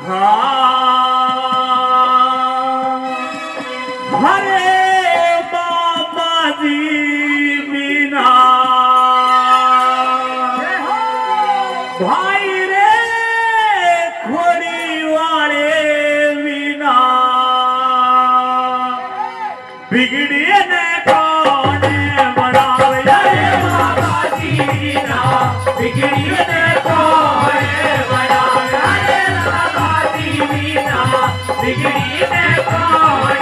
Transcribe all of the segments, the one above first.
हाँ हरे बाबा जी बिना भाई रे खोड़ी वाले बिना बिगड़ी ने कौन बनावे रे बाबा जी बिना बिगड़ी ने कौन बनावे रे बाबा जी बिना बिगड़ी ने कौन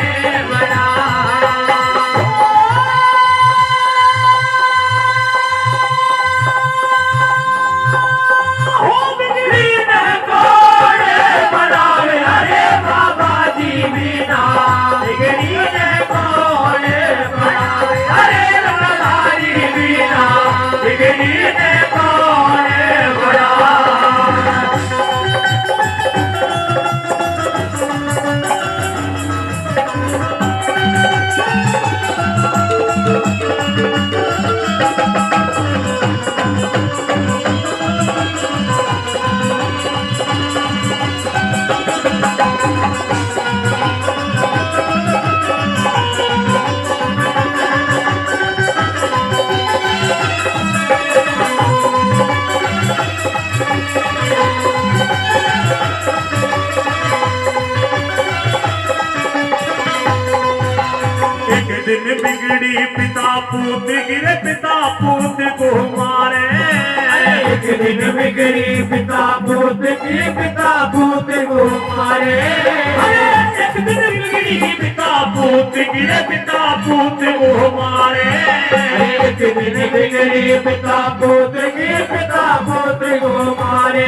दिन बिगड़ी पिता पूत गिरे पिता पूत को मारे एक दिन बिगड़ी पिता पूत की पिता पूत को मारे एक दिन बिगड़ी पिता पूत गिरे पिता पूत को मारे एक दिन बिगड़ी पिता पूत की पिता पूत को मारे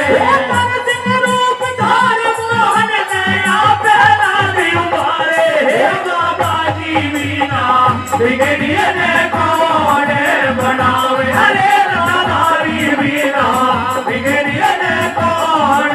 बिगड़ी ने कौन बनावे हरे राधारी बीना बिगड़ी ने कौन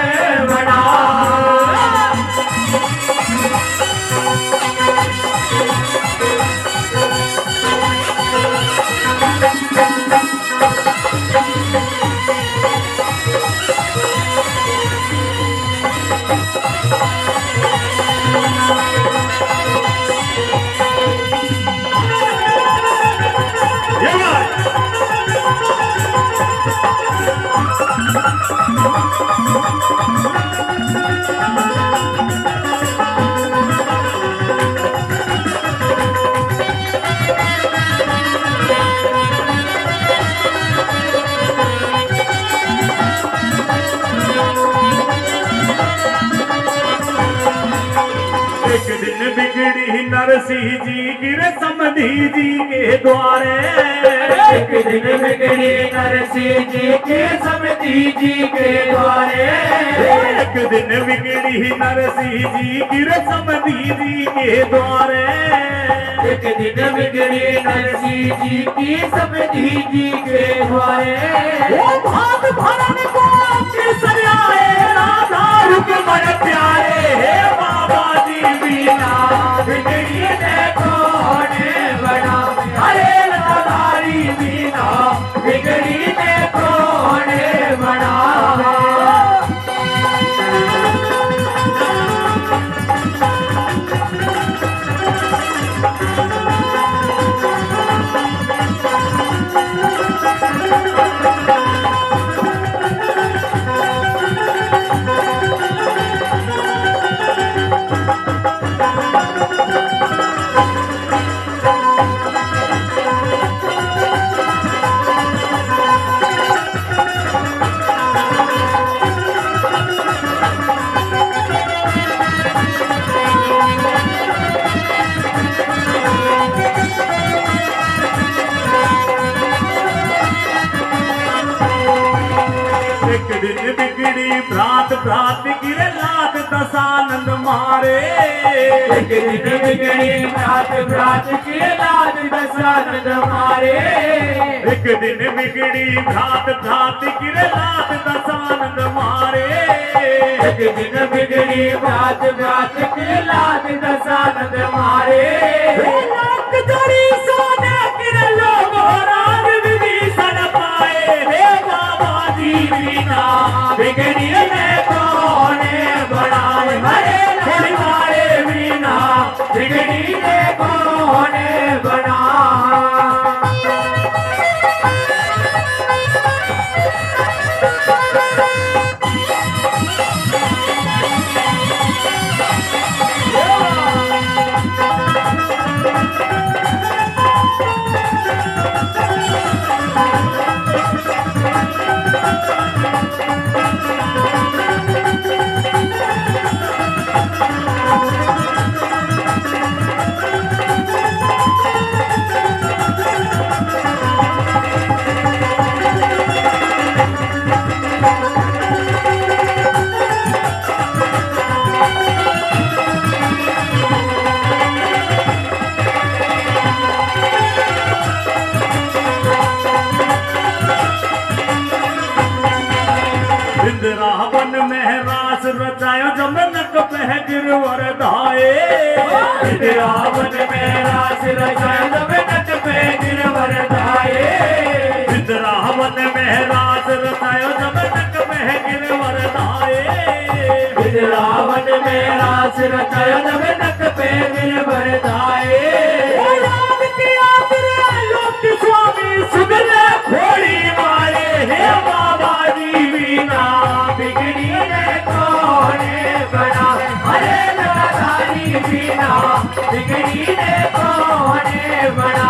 एक दिन बिगड़ी नरसिंह जी गिरे समधी जी के द्वारे एक दिन बिगड़ी नरसिंह जी के समधी जी के द्वारे एक दिन बिगड़ी नरसिंह जी गिरे समधी जी के द्वारे एक दिन बिगड़ी नरसिंह जी की समधी जी के द्वारे वो भाग भरन को सरियाए राधा रुक मन प्यारे हे बाबा जी बिना बिगड़ी ने कौन बना हरे राधारी बिना बिगड़ी ने कौन बना एक दिन बिगड़ी भ्रात भ्रात गिरे लाख दसानंद मारे एक दिन बिगड़ी भ्रात भ्रात गिरे लाख दसानंद मारे एक दिन बिगड़ी भ्रात भ्रात गिरे लाख दसानंद मारे एक दिन बिगड़ी भ्रात भ्रात गिरे लाख दसानंद मारे लाख जोड़ी सोने गिरे लोगों राज विभीषण पाए हे बाबा जी बिना बिगड़ी ने कौन रास रचायो जब नक पे गिरवर धाये विद्रावन में रास रचायो जब नक पे गिरवर धाये विद्रावन में रास रचायो जब नक पे गिरवर धाये विद्रावन में रास रचायो जब नक पे गिरवर धाये स्वामी सुगले खोड़ी मारे हे बाबा जी वीणा बिगड़ी ने कोने बना अरे लताधारी वीणा बिगड़ी ने कोने बना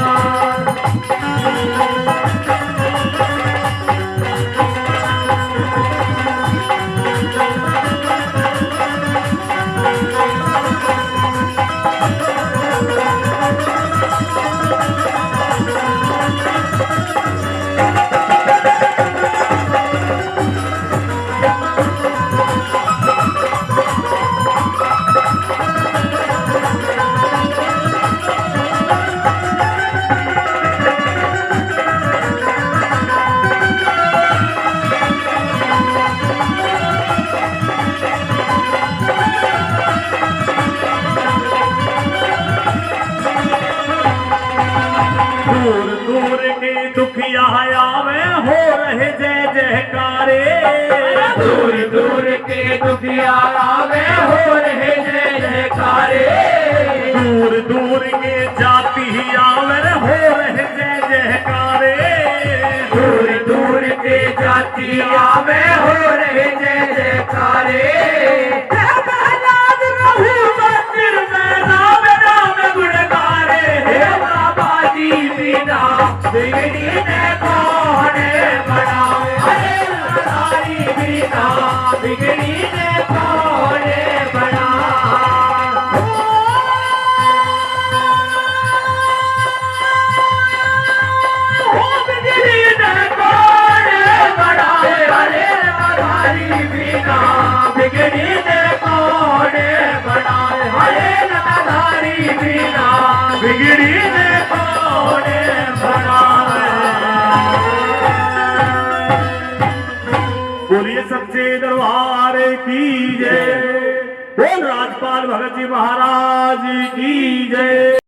दूर दूर के दुखिया आवे हो रहे जय जयकारे दूर दूर के दुखिया आवे हो रहे जय जयकारे दूर दूर के जाति आवे हो रहे जय जयकारे दूर दूर के जाति आवे हो रहे जय जयकारे मंदिर में राम राम गुणगारे हे बाबा जी बिना बिगड़ी ने कोने बना अरे लताधारी बिना बिगड़ी ने कोने बना बिगड़ी ने कोने बना अरे लताधारी बिना बिगड़ी ने कोने बना अरे लताधारी बिना बिगड़ी ने कोने बना बोलिए सच्चे दरबार की जय बोल राजपाल भगत जी महाराज की जय।